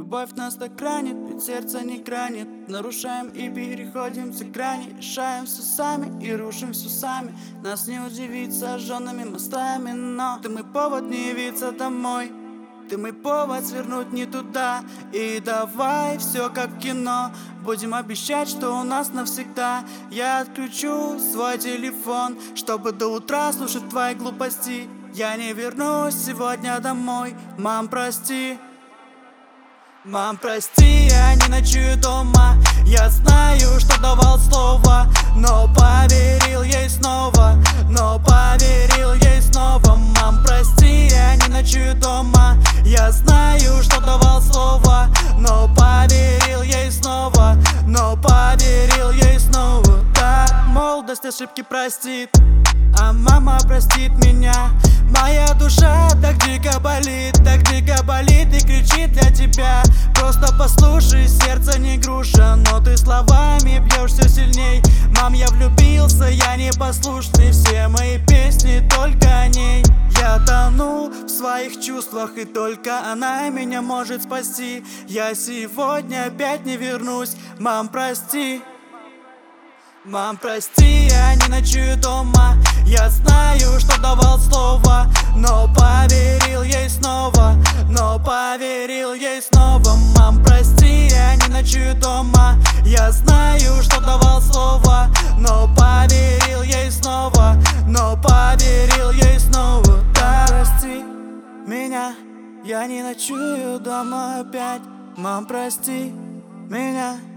Любовь нас так ранит, ведь сердце не гранит. Нарушаем и переходим все грани. Решаем все сами и рушим все сами. Нас не удивить сожженными мостами, но ты мой повод не явиться домой. Ты мой повод свернуть не туда. И давай все как в кино. Будем обещать, что у нас навсегда. Я отключу свой телефон, чтобы до утра слушать твои глупости. Я не вернусь сегодня домой. Мам, прости. Мам, прости, я не ночую дома. Я знаю, что давал слово, но поверил ей снова. Но поверил ей снова. Мам, прости, я не ночую дома. Я знаю, что давал слово, но поверил ей снова. Но поверил ей снова. Да, молодость ошибки простит, а мама простит меня. Моя душа так дико болит и кричит для тебя. Просто послушай, сердце не груша, но ты словами бьешь все сильней. Мам, я влюбился, я непослушный, все мои песни только о ней. Я тону в своих чувствах, и только она меня может спасти. Я сегодня опять не вернусь, мам, прости. Мам, прости, я не ночую дома. Я знаю, что давал слово, но поверил ей снова. Но поверил ей снова. Мам, прости, я не ночую дома. Я знаю, что давал слово, но поверил ей снова. Но поверил ей снова. Да, прости меня, я не ночую дома опять. Мам, прости меня.